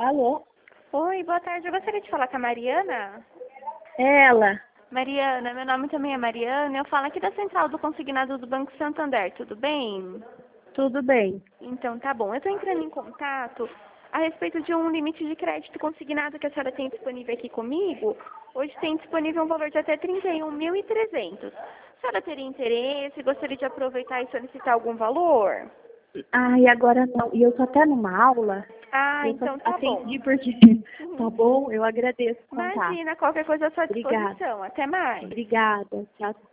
Alô? Oi, boa tarde. Eu gostaria de falar com a Mariana. Ela. Mariana, meu nome também é Mariana. Eu falo aqui da Central do Consignado do Banco Santander, tudo bem? Tudo bem. Então, tá bom. Eu estou entrando em contato a respeito de um limite de crédito consignado que a senhora tem disponível aqui comigo. Hoje tem disponível um valor de até 31.300. A senhora teria interesse? Gostaria de aproveitar e solicitar algum valor? E agora não. E eu tô até numa aula. Ah, Eu só então tá bom. atendi porque tá bom, eu agradeço o contato. Imagina, qualquer coisa à sua Obrigada. disposição. Até mais. Obrigada. Tchau.